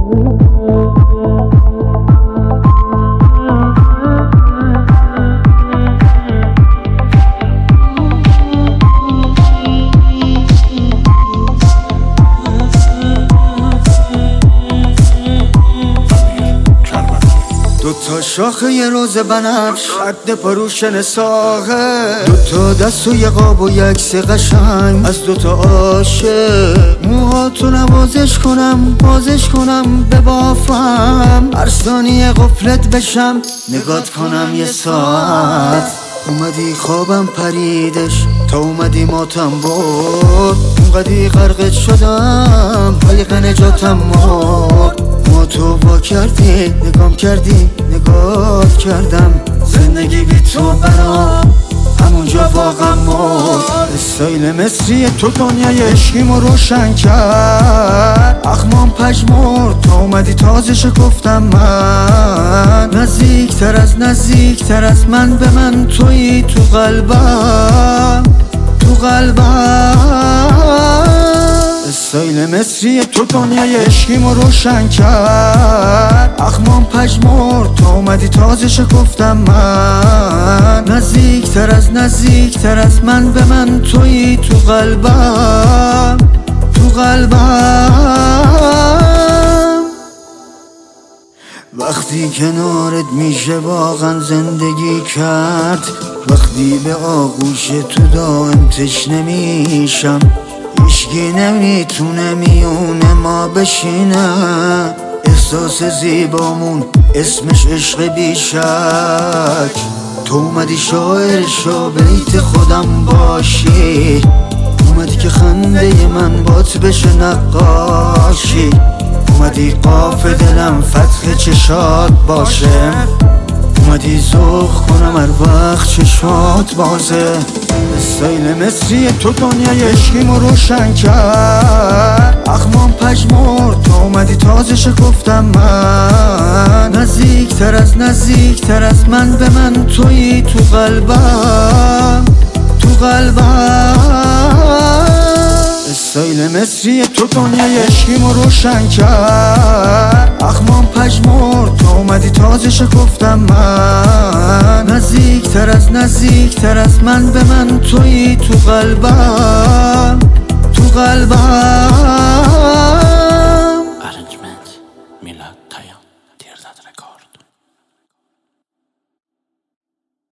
دوتا شاخه یه روز بنفش رد پروشن ساقه، دوتا دست و یه قاب و یک سی قشنگ از دوتا عاشق. موهاتو نوازش کنم بازش کنم به بافم، هر ثانیه غفلت بشم نگات کنم یه ساعت. اومدی خوابم پریدش تا اومدی ماتم برد، اونقدی غرقت شدم قایق نجاتم مرد. ما تو وا کردی نگام کردی نگات کردم، زندگی بی تو برام همونجا واقعا مرد. استایل مصری تو دنیای عشقیمو روشن کرد، اخمام پژمرد تا اومدی تازه شکفتم من. نزدیکتر از من به من تویی تو قلبم تو قلبم. استایل مصری تو دنیای عشقیمو روشن کرد، اخمام پژمرد تا اومدی تازه شکفتم من. نزدیکتر از من به من تویی تو قلبم تو قلبم. وقتی کنارت میشه واقعا زندگی کرد، وقتی به آغوش تو دائم تشنه میشم، هیچکی نمیتونه میونه ما بشینه. احساس زیبامون اسمش عشق بیشک، تو اومدی شاعر شو بیت خودم باشی، اومدی که خنده من بات بشه نقاشی، اومدی قاف دلم فتح چشات باشه، اومدی ذوق کنم هر وقت چشات بازه. استایل مصری تو دنیای عشقیمو روشن کرد، اخمام پژمرد تا اومدی تازه شکفتم من. نزدیکتر از من به من تویی تو قلبم تو قلبم. استایل مصری تو دنیای عشقیمو روشن کرد، اخمام پژمرد تا اومدی تازه شکفتم من. نزدیکتر از من به من تویی تو قلبم تو قلبم.